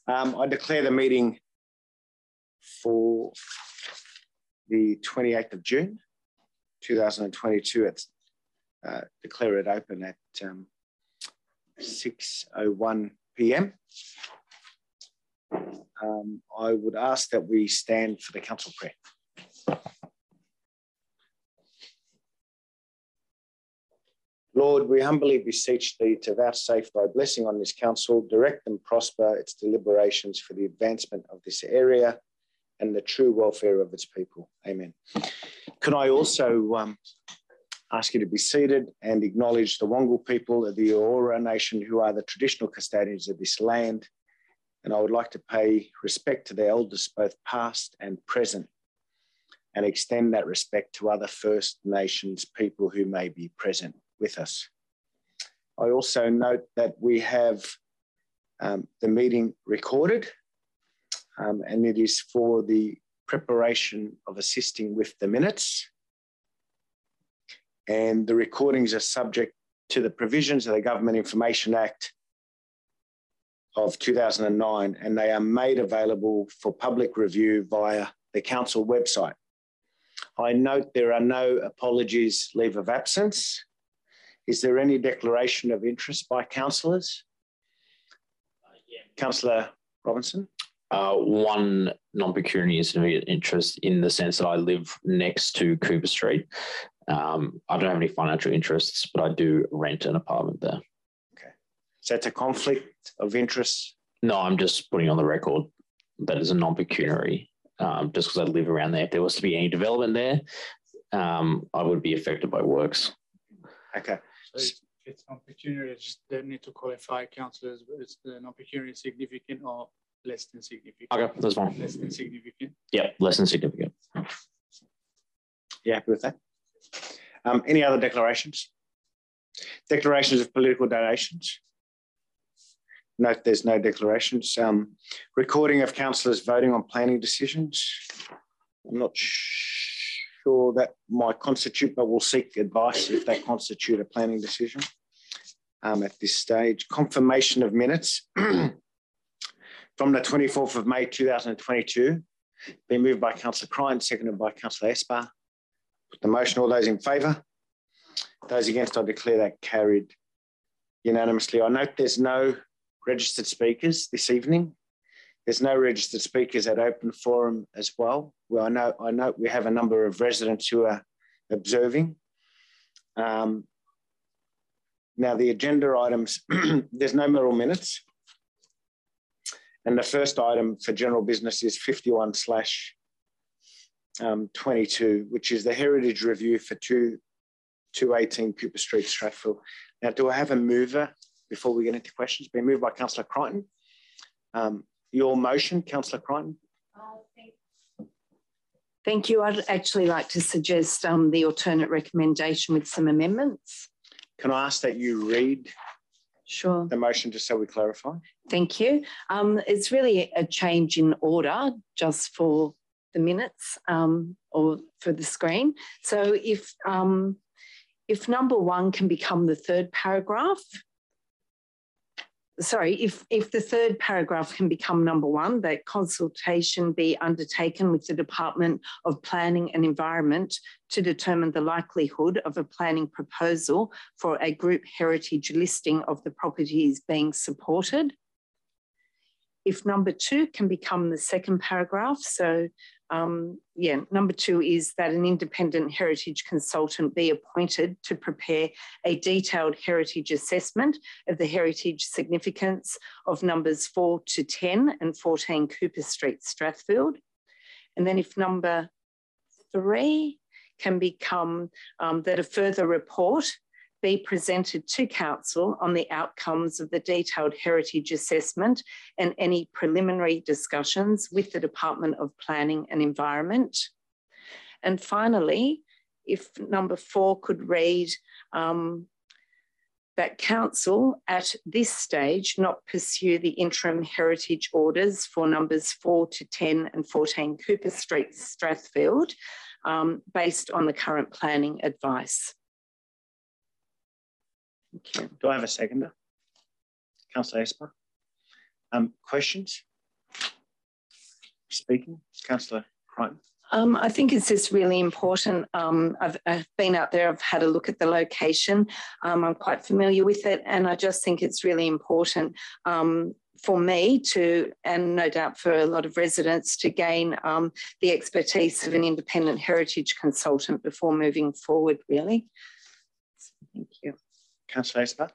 I declare the meeting for the 28th of June, 2022. Declare it open at 6:01 p.m. I would ask that we stand for the council prayer. Lord, we humbly beseech thee to vouchsafe thy blessing on this council, direct and prosper its deliberations for the advancement of this area and the true welfare of its people. Amen. Could I also ask you to be seated and acknowledge the Wangal people of the Eora Nation, who are the traditional custodians of this land. And I would like to pay respect to their elders, both past and present, and extend that respect to other First Nations people who may be present with us. I also note that we have the meeting recorded, and it is for the preparation of assisting with the minutes. And the recordings are subject to the provisions of the Government Information Act of 2009, and they are made available for public review via the council website. I note there are no apologies, leave of absence. Is there any declaration of interest by councillors? Yeah. Councillor Robinson? One non-pecuniary significant interest in the sense that I live next to Cooper Street. I don't have any financial interests, but I do rent an apartment there. Okay. So it's a conflict of interest? No, I'm just putting on the record that it's a non-pecuniary, just because I live around there. If there was to be any development there, I would be affected by works. Okay. So it's non-pecuniary, just they need to qualify councillors, but it's the non-pecuniary significant or less than significant? Okay, that's fine. Less than significant? Yeah, less than significant. You happy with that? Any other declarations? Declarations of political donations? Note there's no declarations. Recording of councillors voting on planning decisions. I'm not sure that might constitute, but we'll seek advice if they constitute a planning decision at this stage. Confirmation of minutes from the 24th of May 2022, been moved by Councillor Crichton, seconded by Councillor Esper. Put the motion, all those in favour? Those against, I declare that carried unanimously. I note there's no registered speakers this evening. There's no registered speakers at open forum as well. Well, I know we have a number of residents who are observing. Now the agenda items, there's no middle minutes. And the first item for general business is 51/22, which is the heritage review for 218 Cooper Street, Strathfield. Now, do I have a mover before we get into questions? Been moved by Councillor Crichton. Your motion, Councillor Crichton. Thank you. I'd actually like to suggest the alternate recommendation with some amendments. Can I ask that you read Sure. the motion just so we clarify? Thank you. It's really a change in order just for the minutes or for the screen. So if number one can become the third paragraph, if the third paragraph can become number one, that consultation be undertaken with the Department of Planning and Environment to determine the likelihood of a planning proposal for a group heritage listing of the properties being supported. If number two can become the second paragraph, so number two is that an independent heritage consultant be appointed to prepare a detailed heritage assessment of the heritage significance of numbers 4 to 10 and 14 Cooper Street, Strathfield. And then if number three can become that a further report be presented to council on the outcomes of the detailed heritage assessment and any preliminary discussions with the Department of Planning and Environment. And finally, if number four could read that council at this stage not pursue the interim heritage orders for numbers 4 to 10 and 14 Cooper Street, Strathfield, based on the current planning advice. Do I have a seconder? Councillor Esper. Questions? speaking? Councillor Crichton. I think it's just really important. I've been out there, I've had a look at the location. I'm quite familiar with it, and I just think it's really important for me to, and no doubt for a lot of residents, to gain the expertise of an independent heritage consultant before moving forward, really. Thank you. Councillor Esper?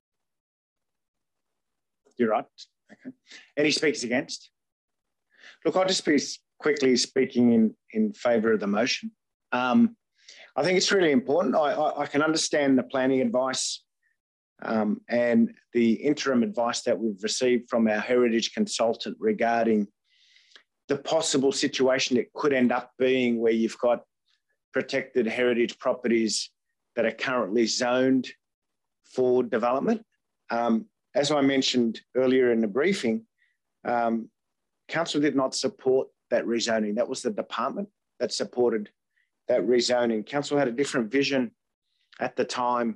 You're right. Okay. Any speakers against? Look, I'll just be quickly speaking in favour of the motion. I think it's really important. I can understand the planning advice and the interim advice that we've received from our heritage consultant regarding the possible situation it could end up being where you've got protected heritage properties that are currently zoned for development. As I mentioned earlier in the briefing, Council did not support that rezoning. That was the department that supported that rezoning. Council had a different vision at the time.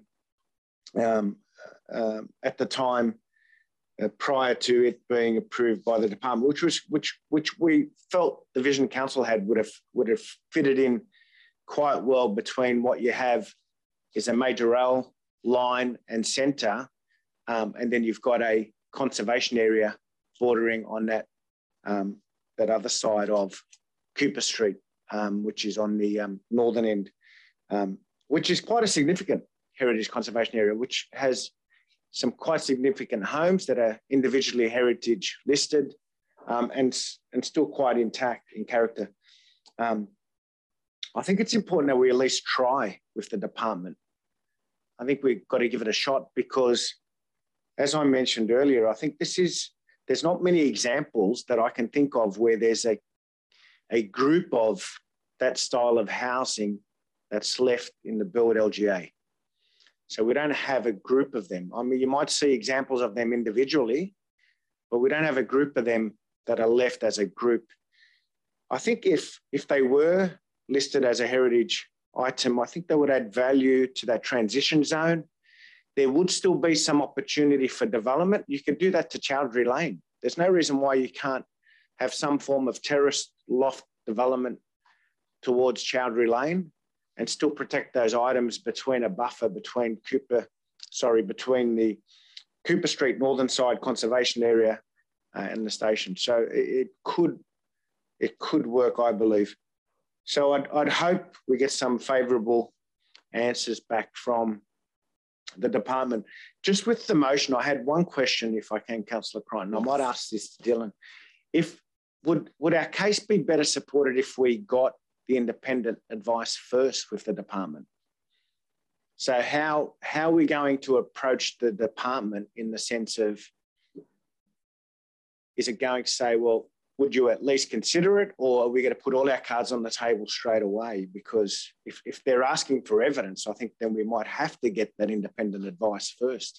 Prior to it being approved by the department, which we felt the vision Council had would have fitted in quite well between what you have is a major rail line and centre, and then you've got a conservation area bordering on that other side of Cooper Street, which is on the northern end, which is quite a significant heritage conservation area, which has some quite significant homes that are individually heritage listed and still quite intact in character. I think it's important that we at least try with the department. I think we've got to give it a shot because, as I mentioned earlier, I think there's not many examples that I can think of where there's a group of that style of housing that's left in the Burwood LGA. So we don't have a group of them. I mean, you might see examples of them individually, but we don't have a group of them that are left as a group. I think if they were listed as a heritage item, I think they would add value to that transition zone. There would still be some opportunity for development. You could do that to Chowdhury Lane. There's no reason why you can't have some form of terrace loft development towards Chowdhury Lane and still protect those items between a buffer between the Cooper Street northern side conservation area and the station. So it could work, I believe. So I'd hope we get some favourable answers back from the department. Just with the motion, I had one question, if I can, Councillor Crichton. I might ask this to Dylan. Would our case be better supported if we got the independent advice first with the department? So how are we going to approach the department in the sense of, is it going to say, well, would you at least consider it, or are we going to put all our cards on the table straight away? Because if they're asking for evidence, I think then we might have to get that independent advice first.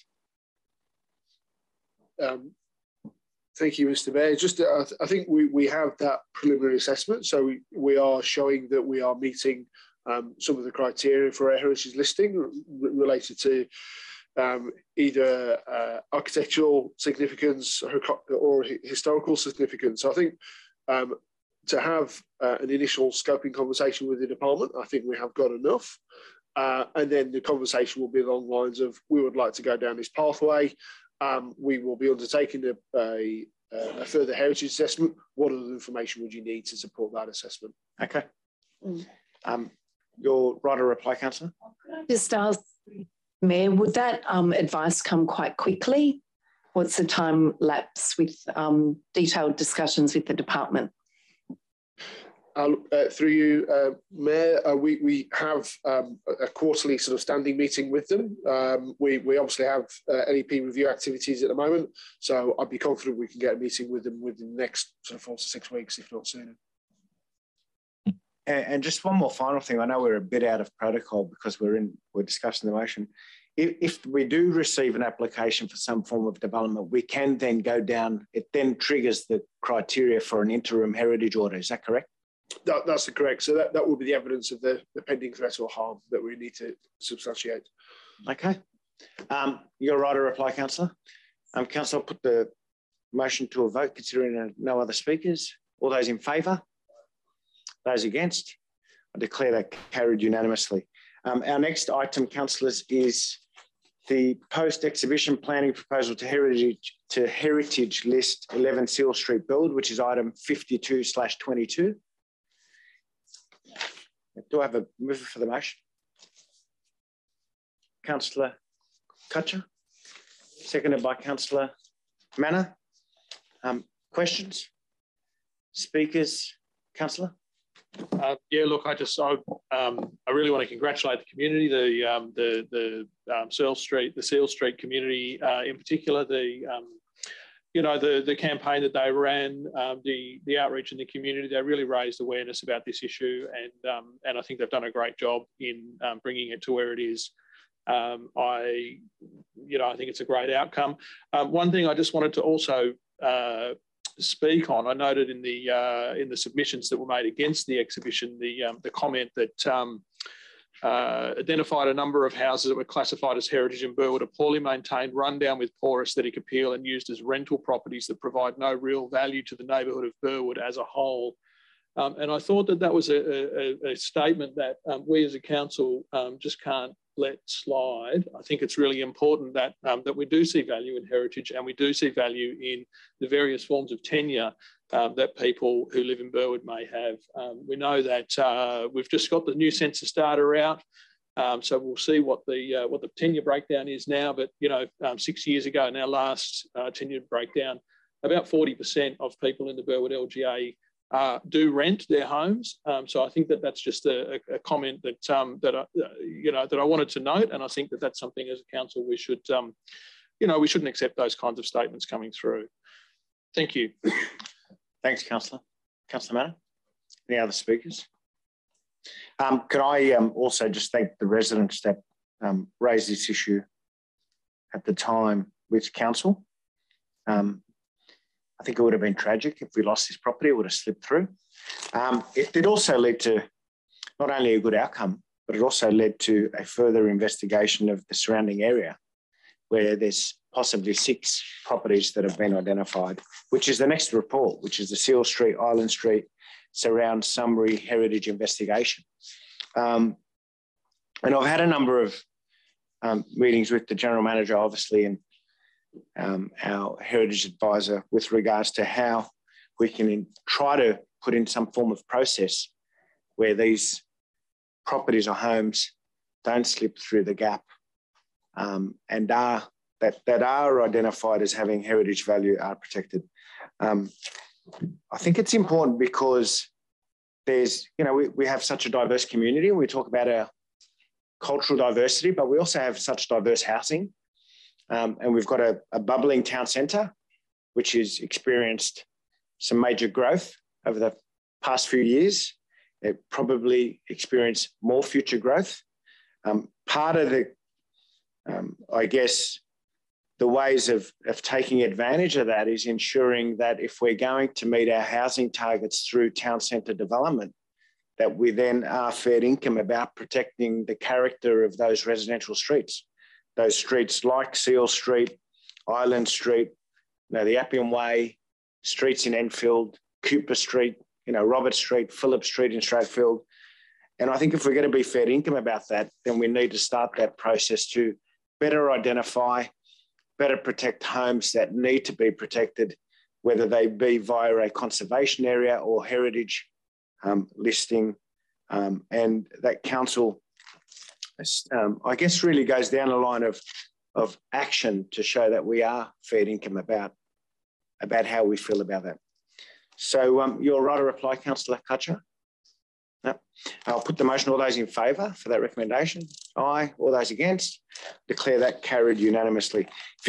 Thank you, Mr. Mayor. Just, I think we have that preliminary assessment. So we are showing that we are meeting some of the criteria for a heritage listing related to either architectural significance or historical significance. So I think to have an initial scoping conversation with the department, I think we have got enough. And then the conversation will be along the lines of, we would like to go down this pathway. We will be undertaking a further heritage assessment. What other information would you need to support that assessment? Okay. Your right of reply, Councillor? Just ask, Mayor, would that advice come quite quickly? What's the time lapse with detailed discussions with the department? Through you, Mayor, we have a quarterly sort of standing meeting with them. We obviously have NEP review activities at the moment, so I'd be confident we can get a meeting with them within the next sort of 4 to 6 weeks, if not sooner. And just one more final thing. I know we're a bit out of protocol because we're discussing the motion. If we do receive an application for some form of development, we can then go down. It then triggers the criteria for an interim heritage order. Is that correct? That's correct. So that will be the evidence of the pending threat or harm that we need to substantiate. Okay. You're right to reply, Councillor. Councillor, I'll put the motion to a vote considering no other speakers. All those in favour? Those against? I declare that carried unanimously. Our next item, councillors, is the post-exhibition planning proposal to heritage list 11 Seal Street build, which is item 52/22. Do I have a mover for the motion? Councillor Cutcher, seconded by Councillor Manna. Questions? Speakers? Councillor? Yeah, look, I really want to congratulate the community, the Seal Street community in particular, the campaign that they ran, the outreach in the community. They really raised awareness about this issue, and I think they've done a great job in bringing it to where it is. I think it's a great outcome. One thing I just wanted to also speak on, I noted in the submissions that were made against the exhibition, the comment that identified a number of houses that were classified as heritage in Burwood are poorly maintained, run down with poor aesthetic appeal and used as rental properties that provide no real value to the neighbourhood of Burwood as a whole. And I thought that was a statement that we as a council just can't let slide. I think it's really important that that we do see value in heritage, and we do see value in the various forms of tenure that people who live in Burwood may have. We know that we've just got the new census data out, so we'll see what the tenure breakdown is now. But 6 years ago, in our last tenure breakdown, about 40% of people in the Burwood LGA do rent their homes. So I think that that's just a comment that that I wanted to note, and I think that that's something as a council we should we shouldn't accept those kinds of statements coming through. Thank you. Thanks, Councillor. Councillor Manna. Any other speakers? Could I also just thank the residents that raised this issue at the time with council. I think it would have been tragic if we lost this property. It would have slipped through. It did also lead to not only a good outcome, but it also led to a further investigation of the surrounding area, where there's possibly 6 properties that have been identified, which is the next report, which is the Seal Street, Island Street, Surround Summary Heritage Investigation. And I've had a number of meetings with the General Manager, obviously, and our heritage advisor with regards to how we can try to put in some form of process where these properties or homes don't slip through the gap and that are identified as having heritage value are protected. I think it's important because there's, we have such a diverse community. We talk about our cultural diversity, but we also have such diverse housing. And we've got a bubbling town centre, which has experienced some major growth over the past few years. It probably experience more future growth. Part of the, I guess, the ways of taking advantage of that is ensuring that if we're going to meet our housing targets through town centre development, that we then are fair income about protecting the character of those residential streets. Those streets like Seal Street, Island Street, the Appian Way, streets in Enfield, Cooper Street, Robert Street, Phillip Street in Strathfield. And I think if we're going to be fair income about that, then we need to start that process to better identify, better protect homes that need to be protected, whether they be via a conservation area or heritage listing. And that council, I guess, really goes down the line of action to show that we are fair income about how we feel about that. So you're right to reply, Councillor Cutcher? No. I'll put the motion. All those in favour for that recommendation? Aye. All those against? Declare that carried unanimously.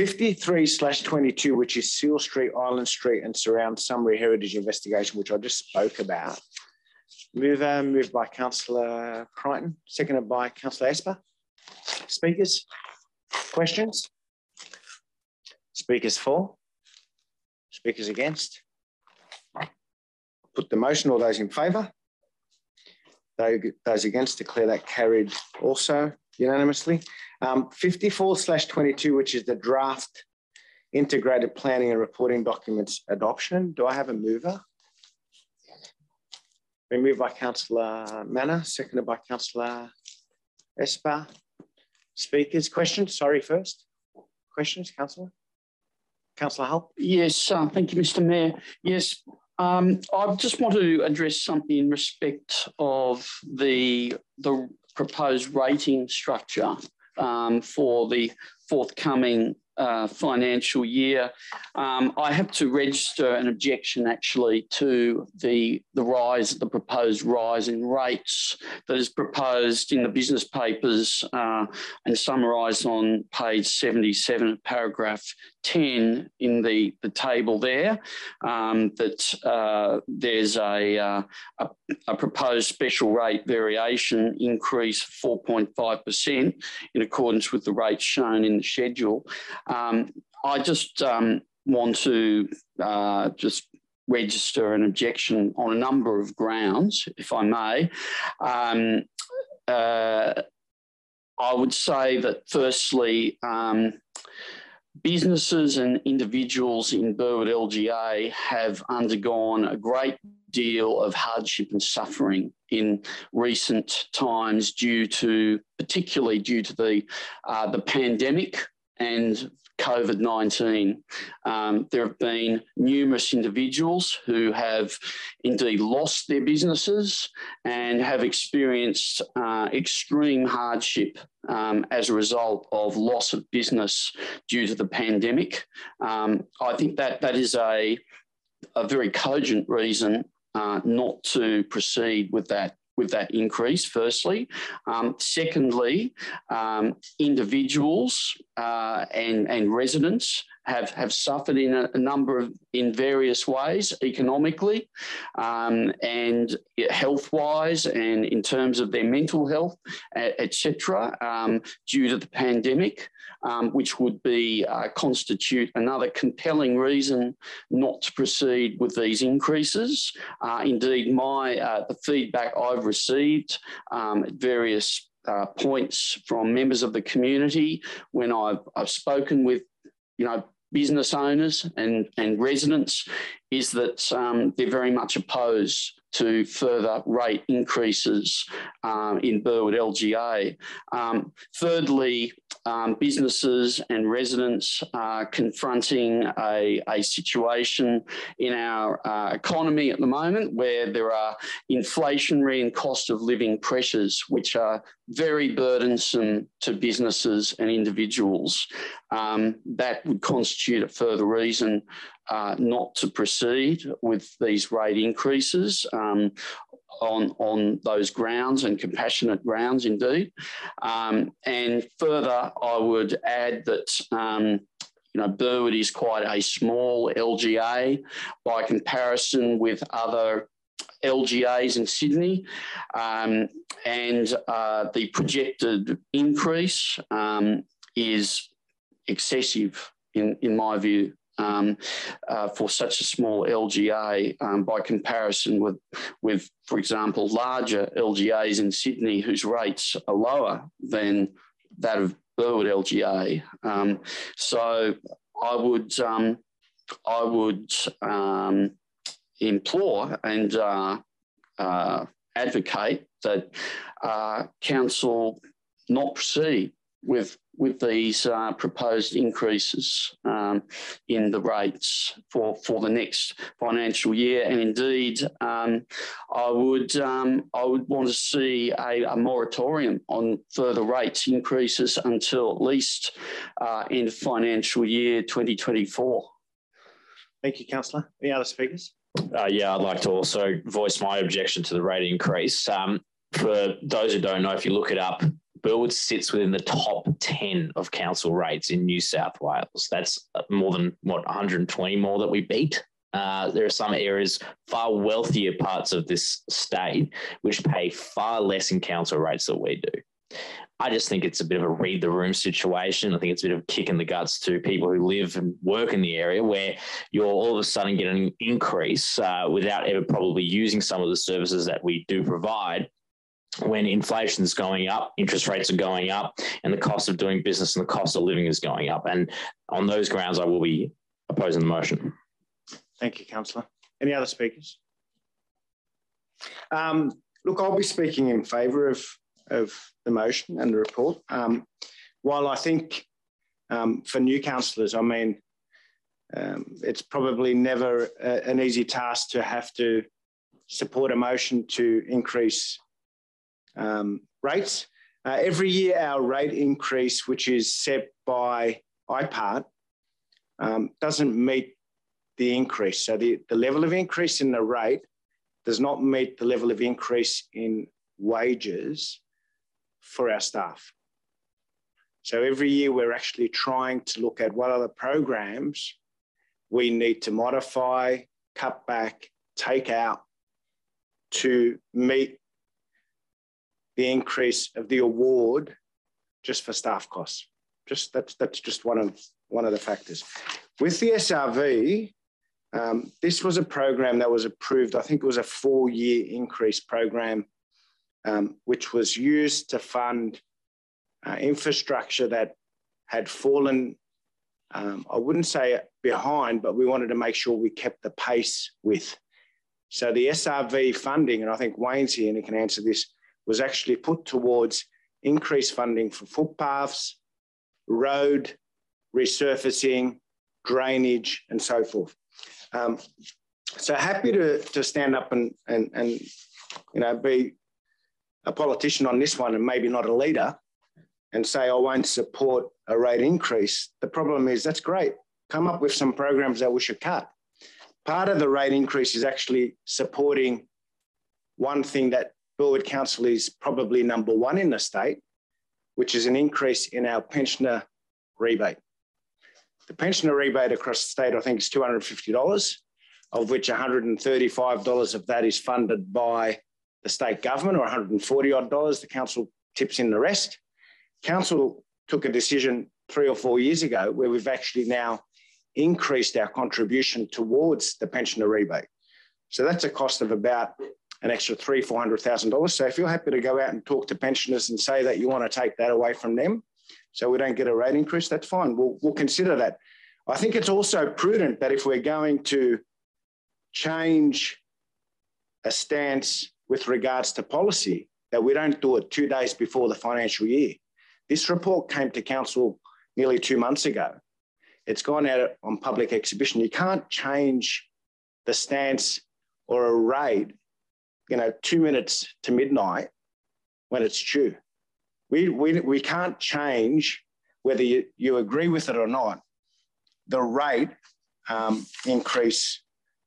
53/22, which is Seal Street, Island Street and Surround Summary Heritage Investigation, which I just spoke about. Moved by Councillor Crichton, seconded by Councillor Esper. Speakers? Questions? Speakers for? Speakers against? Put the motion. All those in favour? Those against, declare that carried also unanimously. 54/22, which is the draft integrated planning and reporting documents adoption. Do I have a mover? Been moved by Councillor Manna, seconded by Councillor Esper. Speakers, questions? Sorry, first. Questions, Councillor? Councillor Hull? Yes, thank you, Mr. Mayor. Yes, I just want to address something in respect of the proposed rating structure for the forthcoming financial year. I have to register an objection actually to the proposed rise in rates that is proposed in the business papers and summarised on page 77, paragraph 10 in the table there, that there's a proposed special rate variation increase 4.5% in accordance with the rates shown in the schedule. I just want to just register an objection on a number of grounds, if I may. I would say that firstly, businesses and individuals in Burwood LGA have undergone a great deal of hardship and suffering in recent times particularly due to the pandemic and COVID-19. There have been numerous individuals who have indeed lost their businesses and have experienced extreme hardship as a result of loss of business due to the pandemic. I think that is a very cogent reason not to proceed with that increase, firstly. Secondly, individuals and residents have suffered in various ways, economically and health-wise, and in terms of their mental health, etc., due to the pandemic, which would constitute another compelling reason not to proceed with these increases. Indeed, the feedback I've received at various points from members of the community when I've spoken with, business owners and residents, is that they're very much opposed to further rate increases in Burwood LGA. Thirdly, businesses and residents are confronting a situation in our economy at the moment where there are inflationary and cost of living pressures which are very burdensome to businesses and individuals. That would constitute a further reason not to proceed with these rate increases on those grounds, and compassionate grounds indeed. And further, I would add that Burwood is quite a small LGA by comparison with other LGAs in Sydney, and the projected increase is excessive in my view. For such a small LGA, by comparison with, for example, larger LGAs in Sydney whose rates are lower than that of Burwood LGA. So I would implore and advocate that council not proceed with these proposed increases in the rates for the next financial year. And indeed, I would want to see a moratorium on further rates increases until at least end of financial year 2024. Thank you, Councillor. Any other speakers? Yeah, I'd like to also voice my objection to the rate increase. For those who don't know, if you look it up, Burwood sits within the top 10 of council rates in New South Wales. That's more than, 120 more that we beat. There are some areas, far wealthier parts of this state, which pay far less in council rates than we do. I just think it's a bit of a read the room situation. I think it's a bit of a kick in the guts to people who live and work in the area where you're all of a sudden getting an increase without ever probably using some of the services that we do provide. When inflation is going up, interest rates are going up, and the cost of doing business and the cost of living is going up. And on those grounds, I will be opposing the motion. Thank you, Councillor. Any other speakers? Look, I'll be speaking in favour of the motion and the report. While I think for new councillors, I mean, it's probably never an easy task to have to support a motion to increase rates. Every year, our rate increase, which is set by IPART, doesn't meet the increase. So the level of increase in the rate does not meet the level of increase in wages for our staff. So every year we're actually trying to look at what other programs we need to modify, cut back, take out to meet the increase of the award just for staff costs. That's just one of the factors. With the SRV, this was a program that was approved. I think it was a 4-year increase program, which was used to fund infrastructure that had fallen, I wouldn't say behind, but we wanted to make sure we kept the pace with. So the SRV funding, and I think Wayne's here and he can answer this, was actually put towards increased funding for footpaths, road, resurfacing, drainage, and so forth. So happy to stand up and be a politician on this one and maybe not a leader and say I won't support a rate increase. The problem is that's great. Come up with some programs that we should cut. Part of the rate increase is actually supporting one thing that Burwood Council is probably number one in the state, which is an increase in our pensioner rebate. The pensioner rebate across the state, I think, is $250, of which $135 of that is funded by the state government, or $140 odd. The council tips in the rest. Council took a decision 3 or 4 years ago where we've actually now increased our contribution towards the pensioner rebate. So that's a cost of about an extra $300,000-400,000. So if you're happy to go out and talk to pensioners and say that you want to take that away from them so we don't get a rate increase, that's fine. We'll consider that. I think it's also prudent that if we're going to change a stance with regards to policy, that we don't do it 2 days before the financial year. This report came to council nearly 2 months ago. It's gone out on public exhibition. You can't change the stance or a rate 2 minutes to midnight when it's due. We can't change, whether you agree with it or not, the rate increase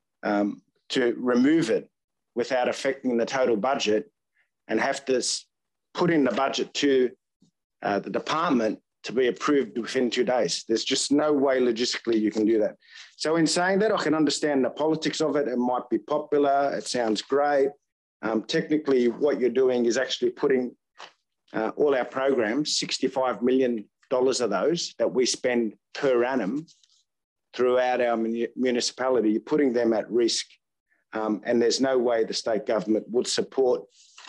to remove it without affecting the total budget and have to put in the budget to the department to be approved within 2 days. There's just no way logistically you can do that. So in saying that, I can understand the politics of it. It might be popular. It sounds great. Technically, what you're doing is actually putting all our programs, $65 million of those that we spend per annum throughout our municipality, you're putting them at risk. And there's no way the state government would support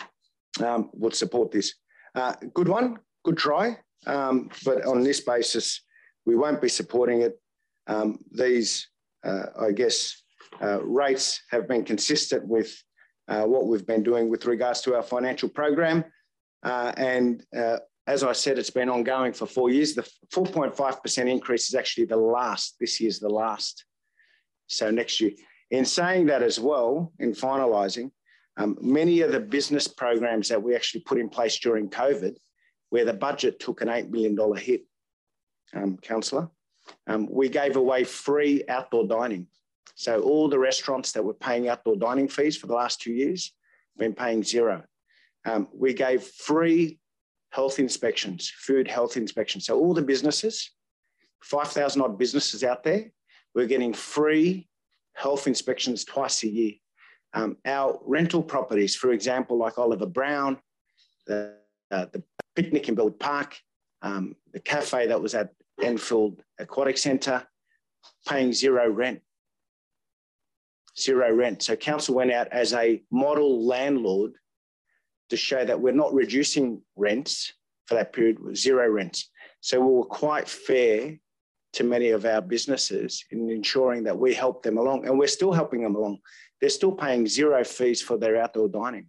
this. Good one, good try. But on this basis, we won't be supporting it. These, rates have been consistent with what we've been doing with regards to our financial program. As I said, it's been ongoing for 4 years. The 4.5% increase is actually the last. This year's the last. So next year. In saying that as well, in finalising, many of the business programs that we actually put in place during COVID, where the budget took an $8 million hit, Councillor, we gave away free outdoor dining. So all the restaurants that were paying outdoor dining fees for the last 2 years have been paying zero. We gave free health inspections, food health inspections. So all the businesses, 5,000 odd businesses out there, we're getting free health inspections twice a year. Our rental properties, for example, like Oliver Brown, the picnic in Burwood Park, the cafe that was at Enfield Aquatic Centre, paying zero rent. Zero rent. So council went out as a model landlord to show that we're not reducing rents for that period with zero rents. So we were quite fair to many of our businesses in ensuring that we help them along, and we're still helping them along. they're still paying 0 fees for their outdoor dining.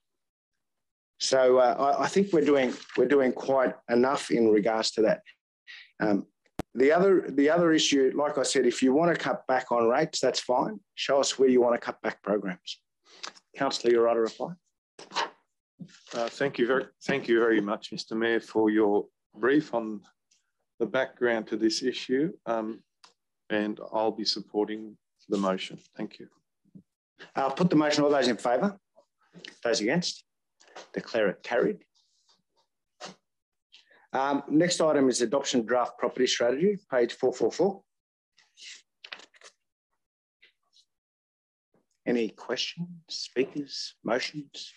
So I think we're doing quite enough in regards to that. The other issue, like I said, if you want to cut back on rates, that's fine. Show us where you want to cut back programs. Councillor, you're right to reply. Thank you very much, Mr. Mayor, for your brief on the background to this issue, and I'll be supporting the motion. Thank you. I'll put the motion. All those in favour? Those against? Declare it carried. Next item is adoption draft property strategy, page 444. Any questions, speakers, motions?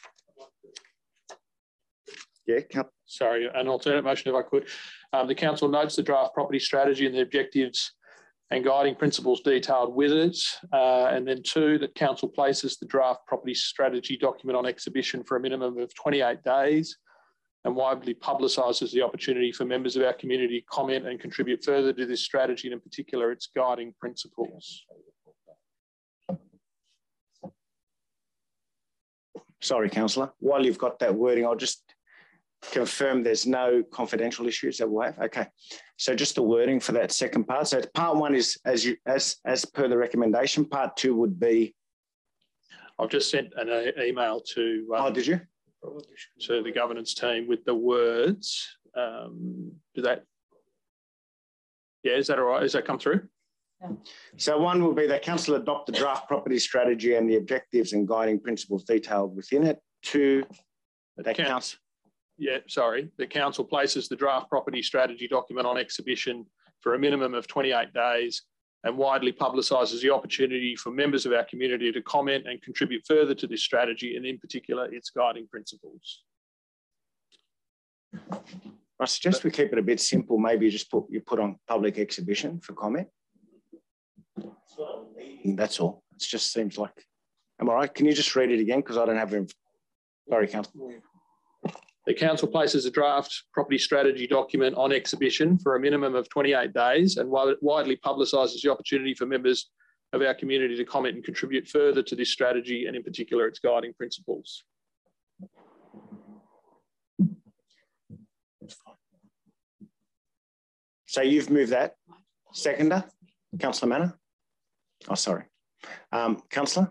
Yeah, sorry, an alternate motion if I could. The council notes the draft property strategy and the objectives and guiding principles detailed with it. And then 2, that council places the draft property strategy document on exhibition for a minimum of 28 days and widely publicises the opportunity for members of our community to comment and contribute further to this strategy, and in particular its guiding principles. Sorry, councillor. While you've got that wording, I'll just confirm there's no confidential issues that we'll have. Okay, so just the wording for that second part. So part 1 is as per the recommendation. Part 2 would be. I've just sent an email to. Oh, did you? To the governance team with the words. Is that all right? Does that come through? Yeah. So 1 will be that council adopt the draft property strategy and the objectives and guiding principles detailed within it. 2, that council. Yeah, sorry. The council places the draft property strategy document on exhibition for a minimum of 28 days and widely publicises the opportunity for members of our community to comment and contribute further to this strategy, and in particular its guiding principles. I suggest we keep it a bit simple. Maybe you put on public exhibition for comment. That's all. It just seems like. Am I right? Can you just read it again? Because I don't have it. Sorry, councillor. The council places a draft property strategy document on exhibition for a minimum of 28 days and widely publicises the opportunity for members of our community to comment and contribute further to this strategy, and in particular its guiding principles. So you've moved that. Seconder, Councillor Manor. Oh, sorry. Councillor?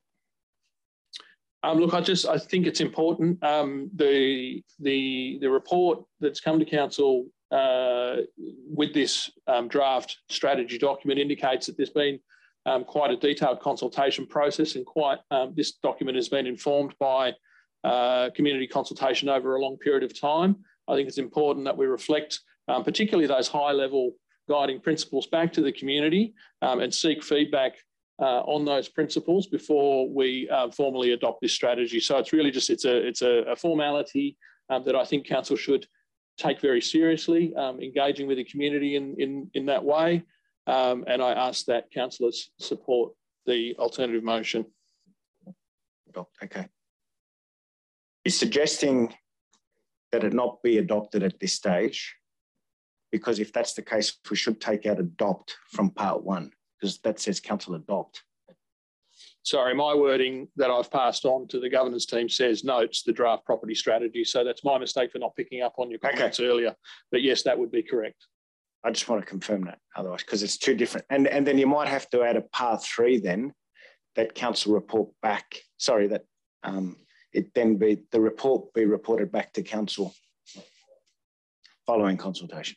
Look, I think it's important. The report that's come to council with this draft strategy document indicates that there's been quite a detailed consultation process, and this document has been informed by community consultation over a long period of time. I think it's important that we reflect particularly those high-level guiding principles back to the community and seek feedback on those principles before we formally adopt this strategy. So it's really just it's a formality that I think council should take very seriously, engaging with the community in that way. And I ask that councillors support the alternative motion. Okay. You're suggesting that it not be adopted at this stage, because if that's the case, we should take out adopt from part 1, because that says council adopt. Sorry, my wording that I've passed on to the governance team says notes the draft property strategy. So that's my mistake for not picking up on your comments earlier. But yes, that would be correct. I just want to confirm that otherwise, because it's 2 different. And then you might have to add a part 3 then, that council report back. Sorry, that it then be the report be reported back to council following consultation.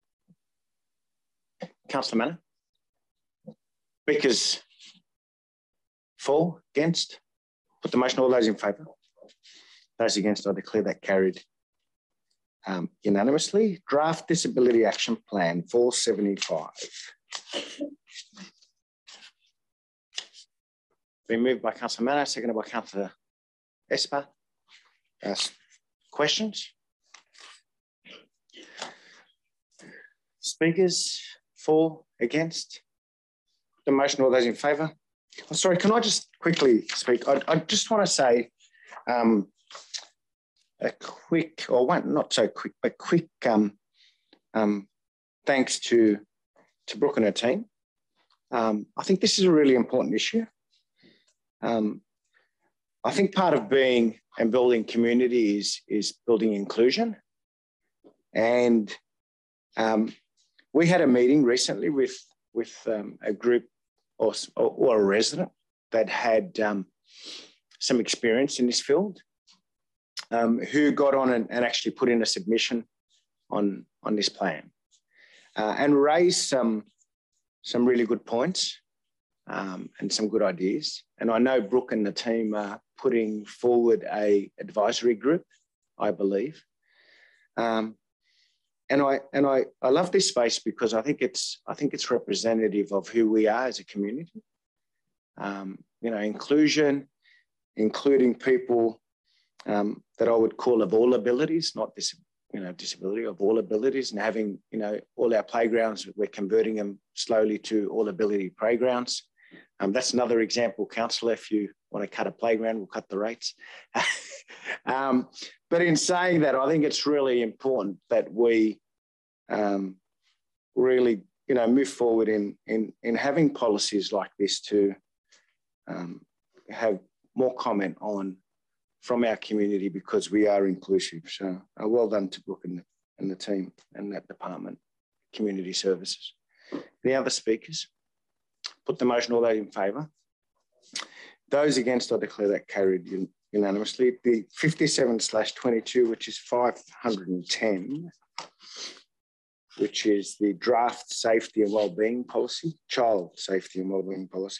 Councillor Manor? Speakers for, against? Put the motion. All those in favour? Those against, I declare that carried unanimously. Draft Disability Action Plan 475. Been moved by Councillor Manor, seconded by Councillor Esper. Questions? Speakers for, against? The motion. All those in favour? Oh, sorry, can I just quickly speak? I just want to say a quick, or one, not so quick, but quick thanks to Brooke and her team. I think this is a really important issue. I think part of being and building community is building inclusion. And we had a meeting recently with a group or a resident that had some experience in this field, who got on and actually put in a submission on this plan, and raised some really good points and some good ideas. And I know Brooke and the team are putting forward a advisory group, I believe. And I love this space because I think it's representative of who we are as a community. You know, inclusion, including people that I would call of all abilities, not disability, of all abilities, and having, you know, all our playgrounds, we're converting them slowly to all ability playgrounds. That's another example, councillor. If you want to cut a playground, we'll cut the rates. But in saying that, I think it's really important that we really, you know, move forward in having policies like this to have more comment on from our community, because we are inclusive. So well done to Brooke and the team and that department, community services. Any other speakers? Put the motion. All those in favour? Those against, I declare that carried unanimously. The 57/22, which is 510, which is the draft safety and wellbeing policy, child safety and wellbeing policy.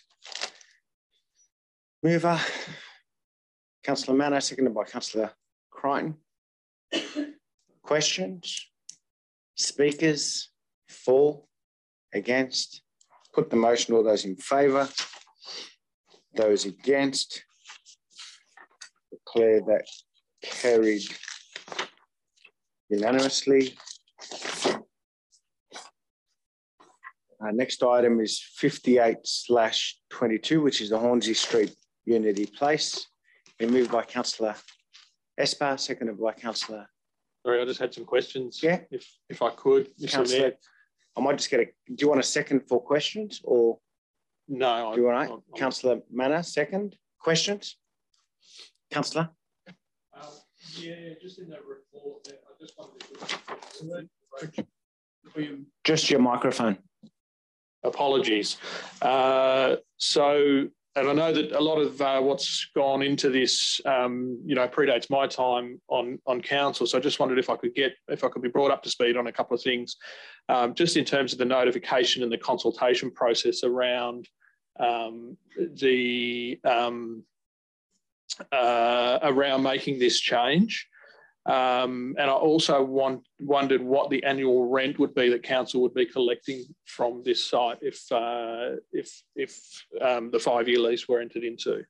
Mover, Councillor Manno, seconded by Councillor Crichton. Questions? Speakers? For? Against? Put the motion. All those in favour? Those against? Declare that carried unanimously. Next item is 58/22, which is the Hornsey Street Unity Place. Been moved by Councillor Esper, seconded by Councillor. Sorry, I just had some questions. Yeah, if I could, Councillor. I might just get a. Do you want a second for questions, or no? Do you want to, Councillor Manno, second questions? Councillor. Yeah, just in that report, I just wanted to. Just your microphone. Apologies. And I know that a lot of what's gone into this, you know, predates my time on council. So I just wondered if I could be brought up to speed on a couple of things, just in terms of the notification and the consultation process around around making this change. And I also wondered what the annual rent would be that council would be collecting from this site if the 5-year lease were entered into.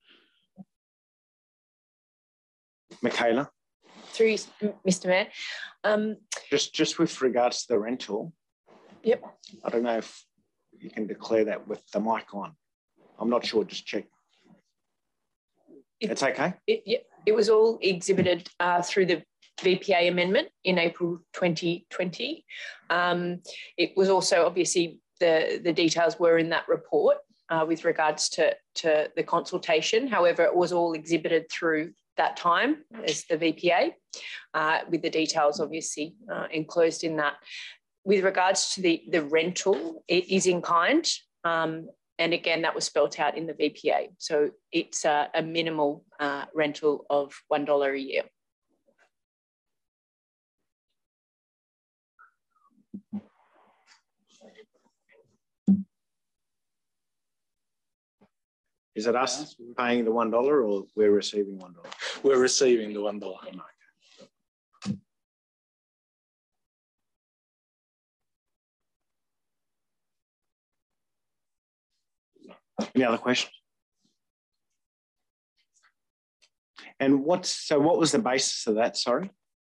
Michaela. Through Mr. Mayor. Just with regards to the rental. Yep. I don't know if you can declare that with the mic on. I'm not sure. Just check. It's okay. It was all exhibited through the VPA amendment in April 2020. It was also obviously the details were in that report with regards to the consultation. However, it was all exhibited through that time as the VPA with the details obviously enclosed in that. With regards to the rental, it is in kind. And again, that was spelt out in the VPA. So it's a minimal rental of $1 a year. Is it us paying the $1 or we're receiving $1? We're receiving the $1. Any other questions? And what was the basis of that? Sorry,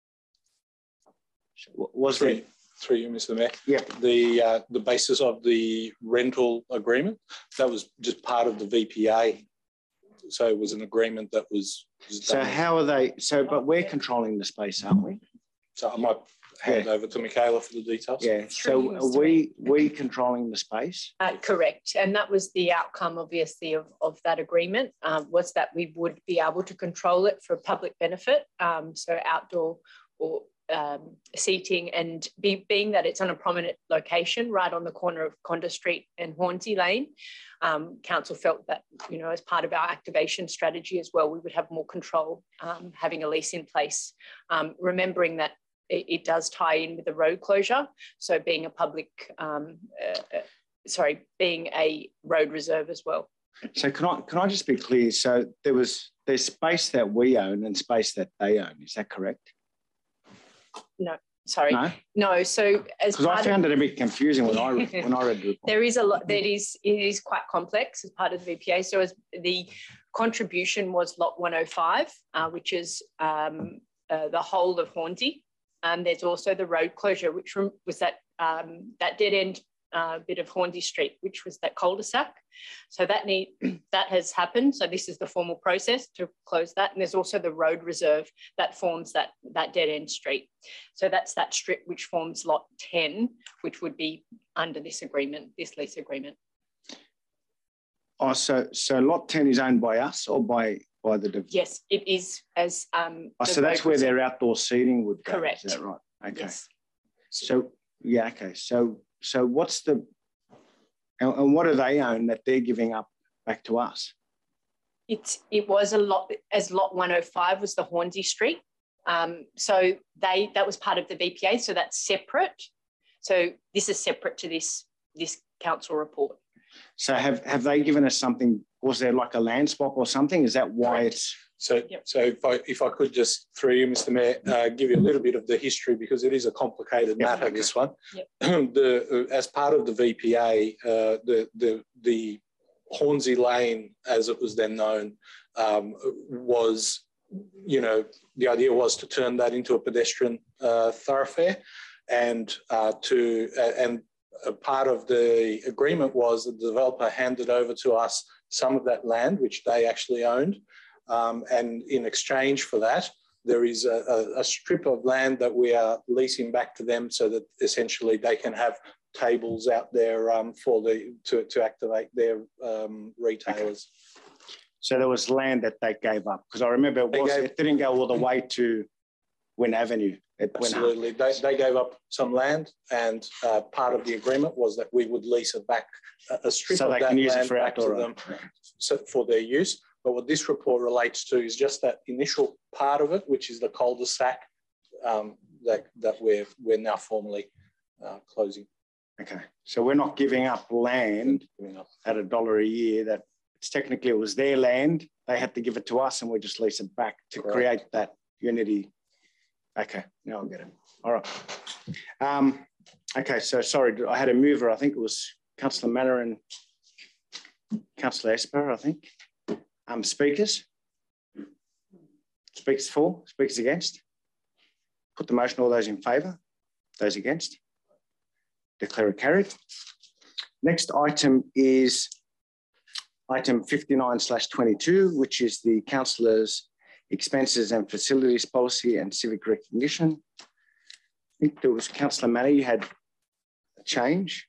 was through you, Mr. Mayor? Yeah. The basis of the rental agreement, that was just part of the VPA. So it was an agreement that was done. So how are they? So, but we're controlling the space, aren't we? So I might hand over to Michaela for the details. Yeah. So are we controlling the space? Correct. And that was the outcome, obviously, of that agreement, was that we would be able to control it for public benefit. So outdoor or seating, and being that it's on a prominent location right on the corner of Conda Street and Hornsey Lane, council felt that, you know, as part of our activation strategy as well, we would have more control having a lease in place, remembering that it does tie in with the road closure. So being a public, being a road reserve as well. So can I just be clear? So there's space that we own and space that they own. Is that correct? No, sorry. No. So as because I found it a bit confusing when I read the report. There is a lot. It is quite complex as part of the VPA. So as the contribution was lot 105, which is the whole of Hornsey. There's also the road closure, which was that dead end bit of Hornsey Street, which was that cul-de-sac. So that has happened. So this is the formal process to close that. And there's also the road reserve that forms that dead end street. So that's that strip which forms lot 10, which would be under this agreement, this lease agreement. Oh, so lot 10 is owned by us or by the... Yes, it is as... so that's where their outdoor seating would go. Correct. Is that right? Okay. Yes. So, yeah, okay. So what's the... And what do they own that they're giving up back to us? It was a lot, as lot 105 was the Hornsey Street. So that was part of the VPA, so that's separate. So this is separate to this council report. So have they given us something? Was there like a land swap or something? Is that why Correct. it's... So if I could just, through you, Mr. Mayor, give you a little bit of the history, because it is a complicated matter, this one. Yep. As part of the VPA, the Hornsey Lane, as it was then known, was, you know, the idea was to turn that into a pedestrian thoroughfare, and part of the agreement was the developer handed over to us some of that land, which they actually owned. And in exchange for that, there is a strip of land that we are leasing back to them, so that essentially they can have tables out there to activate their retailers. Okay. So there was land that they gave up, because I remember it didn't go all the way to Wynn Avenue. Absolutely, they gave up some land, and part of the agreement was that we would lease it back, a strip so of they that can use land it for back to them, for their use. But what this report relates to is just that initial part of it, which is the cul-de-sac that we're now formally closing. Okay, so we're not giving up land at $1 a year. That it's technically it was their land. They had to give it to us, and we just lease it back to create that unity. Okay, now I'll get it. All right. Okay, so sorry, I had a mover. I think it was Councillor Manor and Councillor Esper, I think. Speakers? Speakers for? Speakers against? Put the motion. All those in favour? Those against? Declare it carried. Next item is item 59/22, which is the councillors' expenses and facilities policy and civic recognition. I think there was Councillor Manor, you had a change.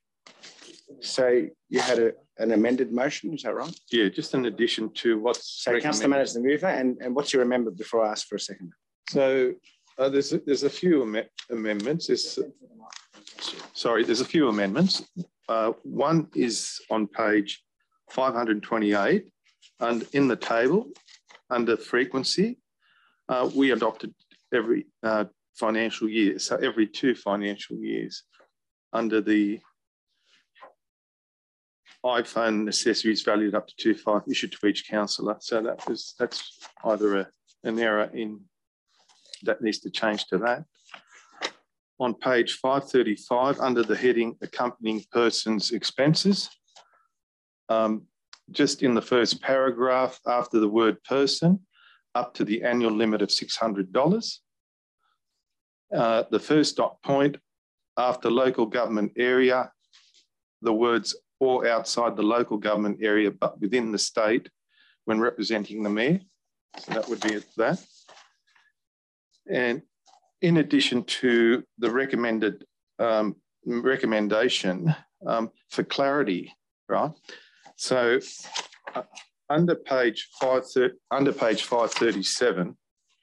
So you had an amended motion, is that right? Yeah, just in addition to what's... So Councillor Manor is the mover, and what's your amendment before I ask for a second? So there's a few amendments. There's a few amendments. One is on page 528, and in the table, under frequency, we adopted every financial year, so every 2 financial years, under the iPhone accessories valued up to 2.5 issued to each councillor. So that's either an error in that needs to change to that. On page 535, under the heading accompanying persons expenses, just in the first paragraph after the word person, up to the annual limit of $600. The first dot point after local government area, the words or outside the local government area, but within the state when representing the mayor. So that would be that. And in addition to the recommendation for clarity, right? So under page 537,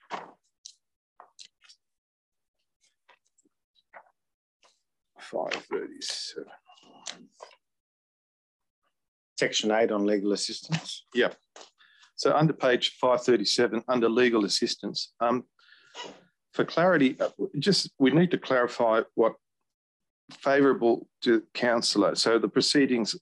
Section 8 on legal assistance. Yeah. So under page 537, under legal assistance, for clarity, we need to clarify what favourable to counsellor. So the proceedings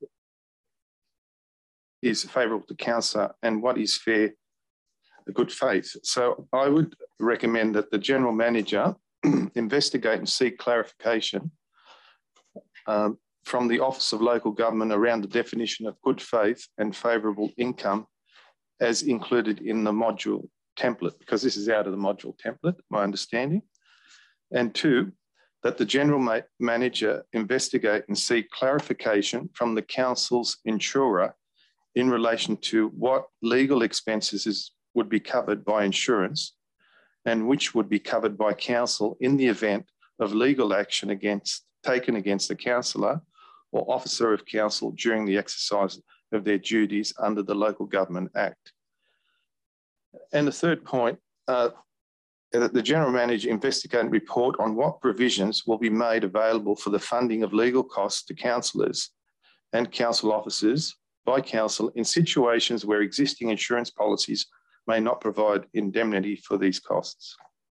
is favourable to counsellor and what is fair, good faith. So I would recommend that the General Manager investigate and seek clarification from the Office of Local Government around the definition of good faith and favourable income as included in the module template, because this is out of the module template, my understanding. And 2, that the General Manager investigate and seek clarification from the Council's insurer in relation to what legal expenses would be covered by insurance and which would be covered by Council in the event of legal action taken against the councillor or officer of Council during the exercise of their duties under the Local Government Act. And the third point, that the General Manager investigate and report on what provisions will be made available for the funding of legal costs to councillors and council officers by Council in situations where existing insurance policies may not provide indemnity for these costs.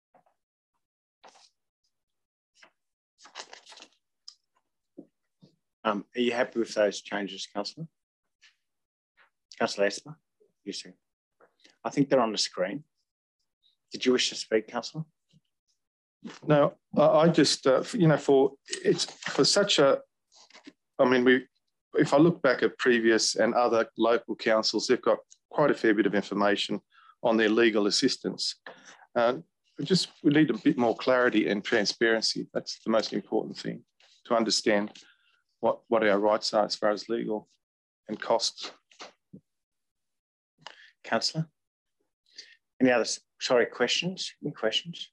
Are you happy with those changes, Councillor? Councillor Esper, you see. I think they're on the screen. Did you wish to speak, Councillor? No, I just, for such a, if I look back at previous and other local councils, they've got quite a fair bit of information on their legal assistance. We need a bit more clarity and transparency. That's the most important thing, to understand what our rights are as far as legal and costs. Councillor? Any other, questions? Any questions?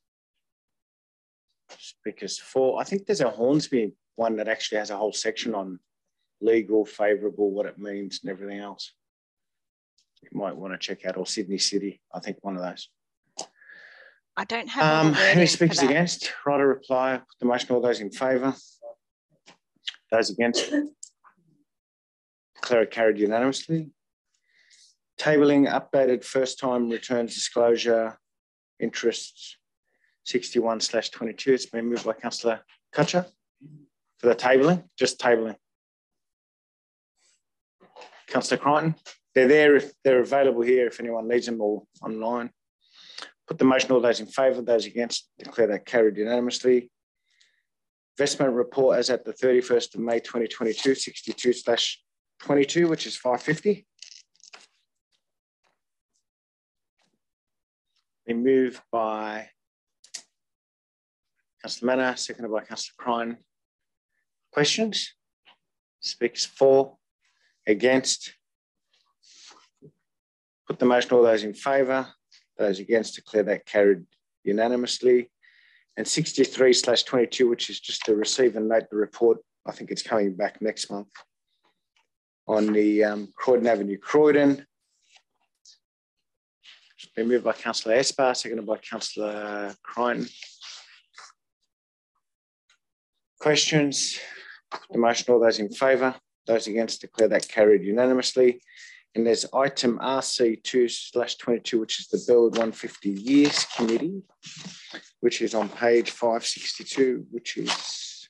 Speakers 4. I think there's a Hornsby one that actually has a whole section on legal, favourable, what it means and everything else. You might want to check out, or Sydney City, I think one of those. I don't have any speakers against? Write a reply, put the motion, all those in favour. Those against? Declare it carried unanimously. Tabling updated first time returns disclosure interests 61/22. It's been moved by Councillor Kutcher for the tabling, just tabling. Councillor Crichton, they're there if they're available here if anyone needs them, or online. Put the motion, all those in favour, those against, declare that carried unanimously. Investment report as at the 31st of May 2022, 62/22, which is 550. Been moved by Councillor Manor, seconded by Councillor Crichton. Questions? Speakers 4, against. Put the motion, all those in favour, those against, declare that carried unanimously. And 63/22, which is just to receive and note the report. I think it's coming back next month on the Croydon Avenue, Croydon. Been moved by Councillor Esper, seconded by Councillor Crichton. Questions? The motion, all those in favour, those against, declare that carried unanimously. And there's item RC2/22, which is the Burwood 150 Years Committee, which is on page 562, which is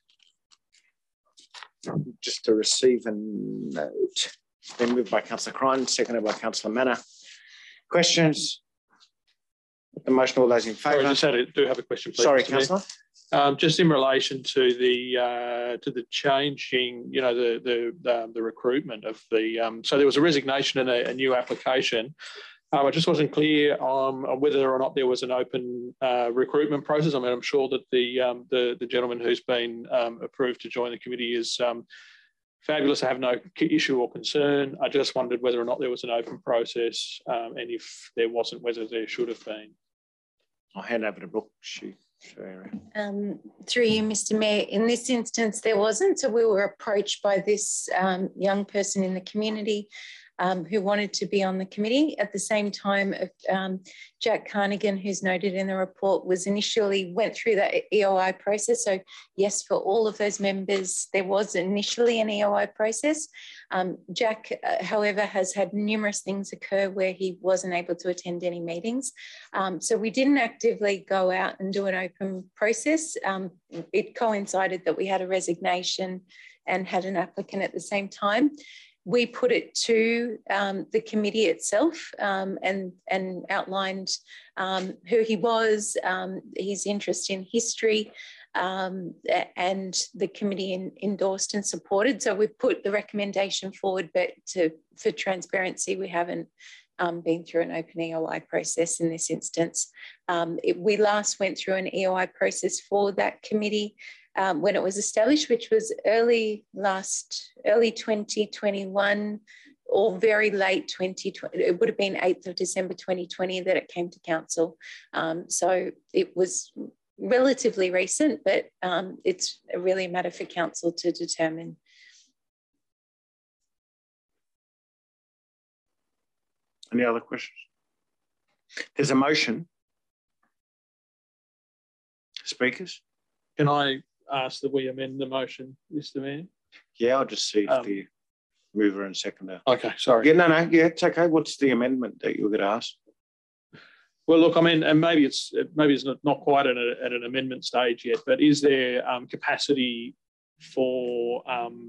just to receive and note. Been moved by Councillor Crichton, seconded by Councillor Manor. Questions? The motion, all those in favour. I just do have a question, please. Sorry, Councillor. Just in relation to the changing, the recruitment of the. So there was a resignation and a new application. I just wasn't clear on whether or not there was an open recruitment process. I mean, I'm sure that the gentleman who's been approved to join the committee is fabulous. I have no issue or concern. I just wondered whether or not there was an open process, and if there wasn't, whether there should have been. I'll hand over to Brooke. She Through you, Mr. Mayor, in this instance, there wasn't. So we were approached by this young person in the community who wanted to be on the committee. At the same time, Jack Carnigan, who's noted in the report, went through the EOI process. So yes, for all of those members, there was initially an EOI process. Jack, however, has had numerous things occur where he wasn't able to attend any meetings. So we didn't actively go out and do an open process. It coincided that we had a resignation and had an applicant at the same time. We put it to the committee itself and outlined who he was, his interest in history, and the committee endorsed and supported. So we've put the recommendation forward, but for transparency, we haven't been through an open EOI process in this instance. We last went through an EOI process for that committee when it was established, which was early 2021 or very late 2020. It would have been 8th of December 2020 that it came to council. So it was relatively recent, but it's really a matter for council to determine. Any other questions? There's a motion. Speakers? Can I ask that we amend the motion, Mr. Mayor? Yeah, I'll just see if the mover and seconder. Okay, sorry. Yeah, no, yeah, it's okay. What's the amendment that you were going to ask? Well, look, I mean, and maybe it's not quite at an amendment stage yet, but is there capacity for?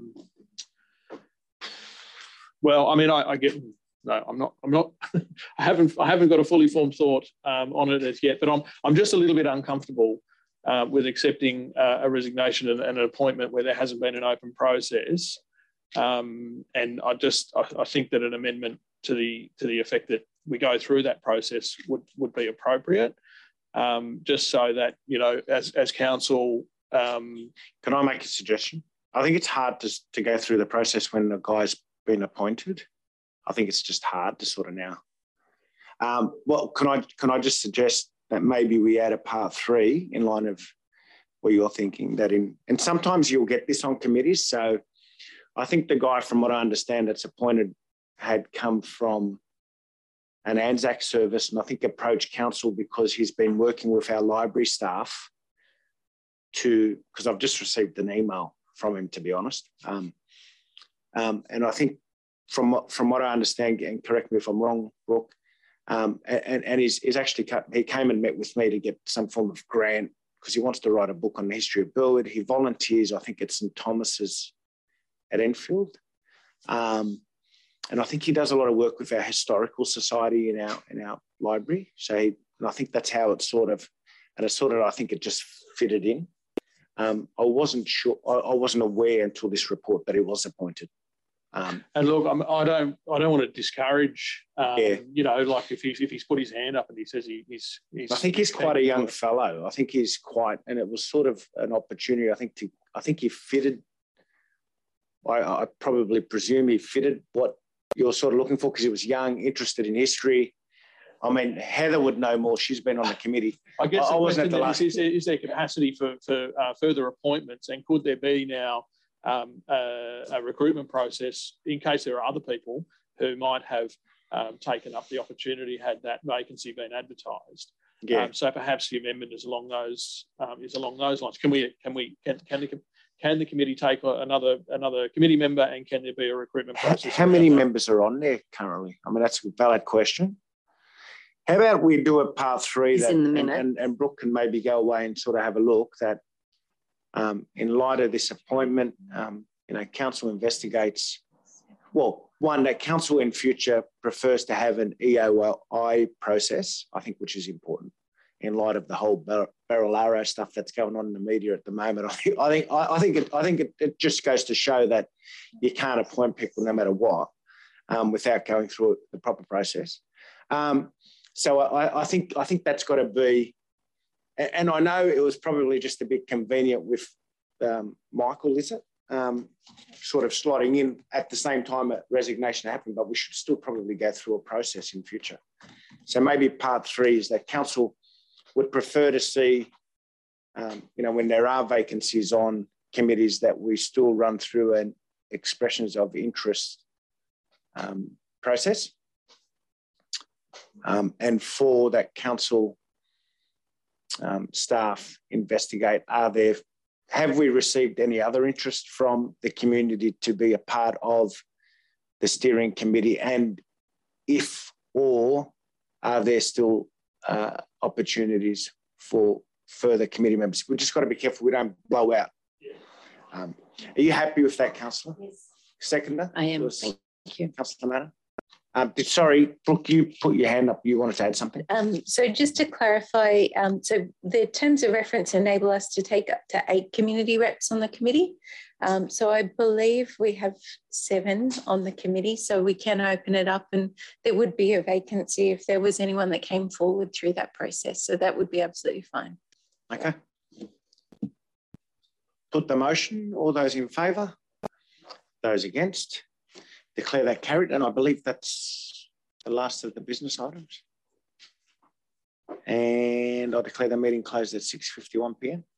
Well, I mean, I get. No, I'm not. I haven't got a fully formed thought on it as yet, but I'm just a little bit uncomfortable with accepting a resignation and an appointment where there hasn't been an open process. And I think that an amendment to the effect that we go through that process would be appropriate, just so that, you know, as council. Can I make a suggestion? I think it's hard to go through the process when the guy's been appointed. I think it's just hard to sort of now. Well, can I just suggest that maybe we add a part 3 in line of what you're thinking, that and sometimes you'll get this on committees. So I think the guy, from what I understand, that's appointed had come from an ANZAC service, and I think approached council because he's been working with our library staff because I've just received an email from him, to be honest. And I think from what I understand, and correct me if I'm wrong, Brooke, and he's actually he came and met with me to get some form of grant because he wants to write a book on the history of Burwood. He volunteers, I think, at St Thomas's at Enfield, and I think he does a lot of work with our historical society in our library. So and I think that's how it I think it just fitted in. I wasn't sure, I wasn't aware until this report that he was appointed. And look, I don't want to discourage. You know, like if he's put his hand up and he says he's I think he's quite a young fellow. I think he's quite, and it was sort of an opportunity. I think he fitted. I probably presume he fitted what you're sort of looking for because he was young, interested in history. I mean, Heather would know more. She's been on the committee. I guess I wasn't at the last. Is there capacity for further appointments, and could there be now a recruitment process in case there are other people who might have taken up the opportunity had that vacancy been advertised? Yeah. So perhaps the amendment is along those lines. Can the committee take another committee member, and can there be a recruitment process? How many members are on there currently? I mean, that's a valid question. How about we do a part 3 that, and Brooke can maybe go away and sort of have a look that in light of this appointment, council investigates, well, one, that council in future prefers to have an EOI process, I think, which is important in light of the whole Beryl Arrow stuff that's going on in the media at the moment. I think it just goes to show that you can't appoint people no matter what without going through the proper process. So I think that's got to be, and I know it was probably just a bit convenient with Michael, is it? Sort of slotting in at the same time that resignation happened, but we should still probably go through a process in future. So maybe part 3 is that council would prefer to see when there are vacancies on committees, that we still run through an expressions of interest process. And for that, council staff investigate, have we received any other interest from the community to be a part of the steering committee? And if or are there still opportunities for further committee members? We've just got to be careful we don't blow out. Are you happy with that, Councillor? Yes. Seconder? I am. Thank you. Councillor Mann. Sorry, Brooke, you put your hand up. You wanted to add something? So just to clarify, so the terms of reference enable us to take up to 8 community reps on the committee. So I believe we have 7 on the committee, so we can open it up, and there would be a vacancy if there was anyone that came forward through that process. So that would be absolutely fine. Okay. Put the motion. All those in favour? Those against? Declare that carried, and I believe that's the last of the business items. And I declare the meeting closed at 6:51 p.m.